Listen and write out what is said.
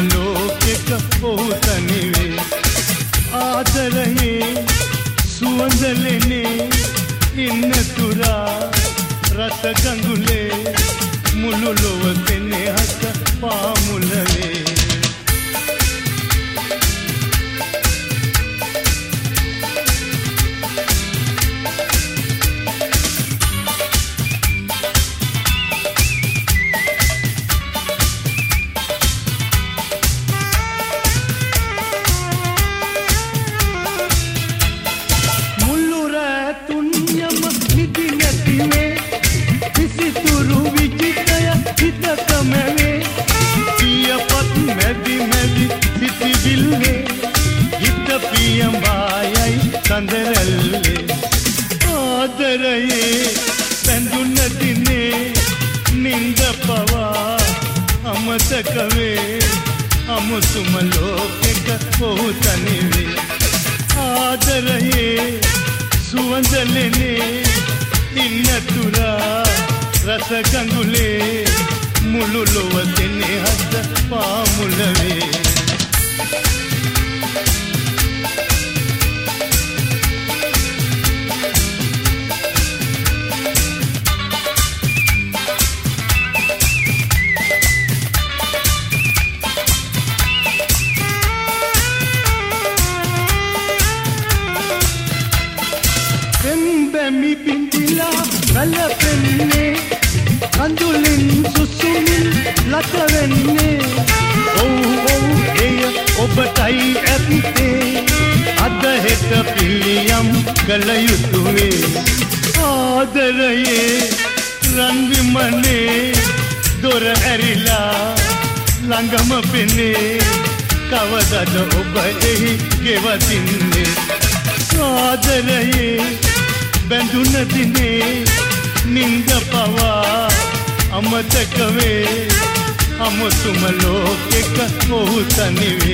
ලෝකෙක ඔහු තනිවේ ආදරයේ සුවඳලෙනේ ඉන්න තුරා රස ගඟුලේ මුළු ලොව සෙනෙහස පාමුලවේ සඳරල්ලේ ආදරයේ බැඳුන දිනේ නින්ද පවා අමතක වේ අමුතුම ලෝකෙක ඔහු තනිවේ ආදරයේ සුවඳලෙනේ ඉන්න තුරා රස ගඟුලේ මුළු ලොව සෙනෙහස පාමුලවේ mi pintila galapenne kandulin susumin latavenne oh eya obatai atte adda heta piliyam galayutuwe aadaraye ranvimane dor arila langama penne kavadada oba ehi gewatinne aadaraye බැඳුන දිනේ නින්ද පවා අමතක වේ අමුතුම ලෝකෙක ඔහු තනිවේ